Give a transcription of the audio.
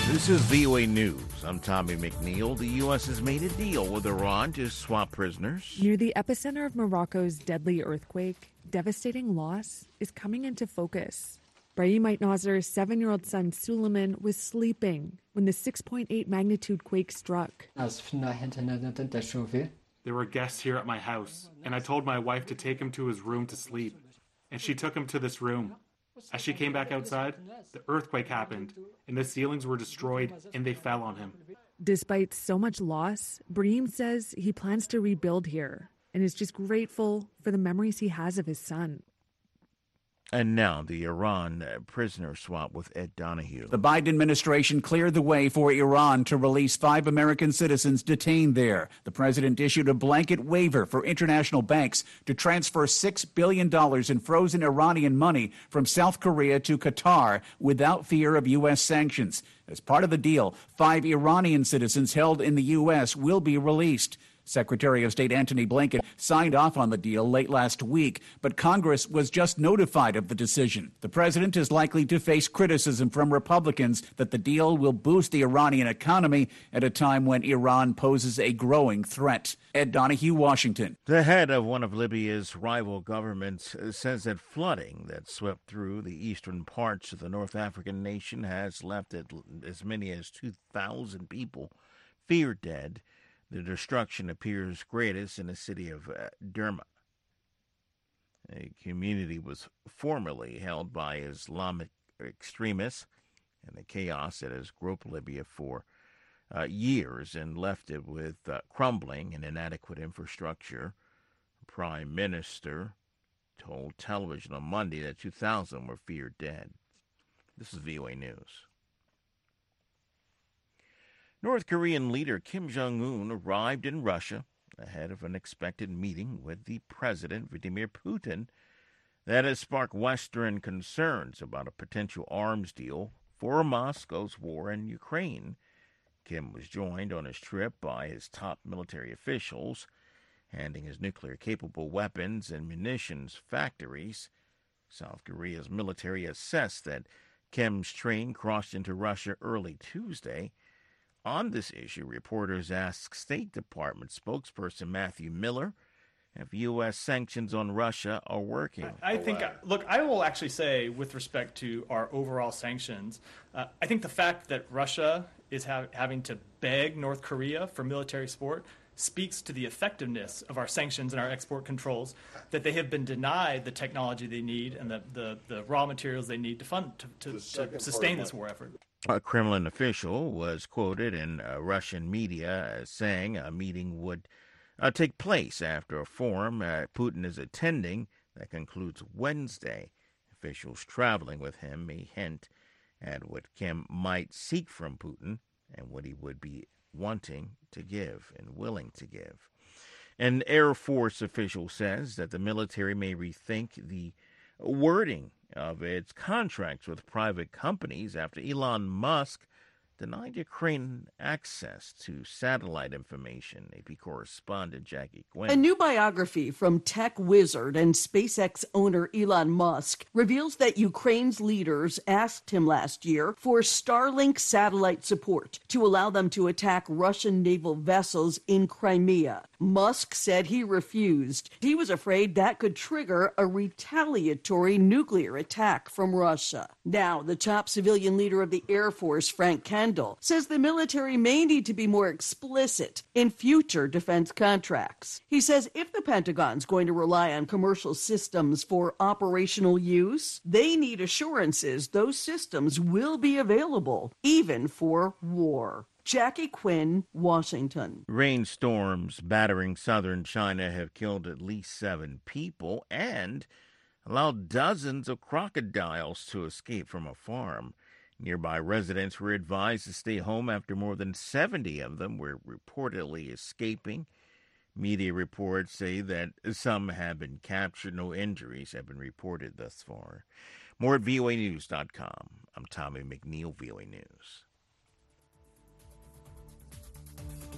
This is VOA News. I'm Tommy McNeil. The U.S. has made a deal with Iran to swap prisoners. Near the epicenter of Morocco's deadly earthquake, devastating loss is coming into focus. Brahim Aitnazar's 7-year-old son Suleiman was sleeping when the 6.8 magnitude quake struck. There were guests here at my house, and I told my wife to take him to his room to sleep. And she took him to this room. As she came back outside, the earthquake happened, and the ceilings were destroyed, and they fell on him. Despite so much loss, Brahim says he plans to rebuild here and is just grateful for the memories he has of his son. And now the Iran prisoner swap with Ed Donahue. The Biden administration cleared the way for Iran to release 5 American citizens detained there. The president issued a blanket waiver for international banks to transfer $6 billion in frozen Iranian money from South Korea to Qatar without fear of U.S. sanctions. As part of the deal, 5 Iranian citizens held in the U.S. will be released. Secretary of State Antony Blinken signed off on the deal late last week, but Congress was just notified of the decision. The president is likely to face criticism from Republicans that the deal will boost the Iranian economy at a time when Iran poses a growing threat. Ed Donahue, Washington. The head of one of Libya's rival governments says that flooding that swept through the eastern parts of the North African nation has left as many as 2,000 people feared dead. The destruction appears greatest in the city of Derma. A community was formerly held by Islamic extremists, and the chaos that has groped Libya for years and left it with crumbling and inadequate infrastructure. The Prime Minister told television on Monday that 2,000 were feared dead. This is VOA News. North Korean leader Kim Jong-un arrived in Russia ahead of an expected meeting with the president, Vladimir Putin, that has sparked Western concerns about a potential arms deal for Moscow's war in Ukraine. Kim was joined on his trip by his top military officials, handing his nuclear-capable weapons and munitions factories. South Korea's military assessed that Kim's train crossed into Russia early Tuesday. On this issue, reporters asked State Department spokesperson Matthew Miller if U.S. sanctions on Russia are working. I think, look, I will actually say with respect to our overall sanctions, I think the fact that Russia is having to beg North Korea for military support speaks to the effectiveness of our sanctions and our export controls, that they have been denied the technology they need and the raw materials they need to sustain this war effort. A Kremlin official was quoted in Russian media as saying a meeting would take place after a forum Putin is attending that concludes Wednesday. Officials traveling with him may hint at what Kim might seek from Putin and what he would be wanting to give and willing to give. An Air Force official says that the military may rethink the wording of its contracts with private companies after Elon Musk denied Ukraine access to satellite information. AP correspondent Jackie Quinn. A new biography from tech wizard and SpaceX owner Elon Musk reveals that Ukraine's leaders asked him last year for Starlink satellite support to allow them to attack Russian naval vessels in Crimea. Musk said he refused. He was afraid that could trigger a retaliatory nuclear attack from Russia. Now, the top civilian leader of the Air Force, Frank Kendall, says the military may need to be more explicit in future defense contracts. He says if the Pentagon's going to rely on commercial systems for operational use, they need assurances those systems will be available, even for war. Jackie Quinn, Washington. Rainstorms battering southern China have killed at least 7 people and allowed dozens of crocodiles to escape from a farm. Nearby residents were advised to stay home after more than 70 of them were reportedly escaping. Media reports say that some have been captured. No injuries have been reported thus far. More at voanews.com. I'm Tommy McNeil, VOA News.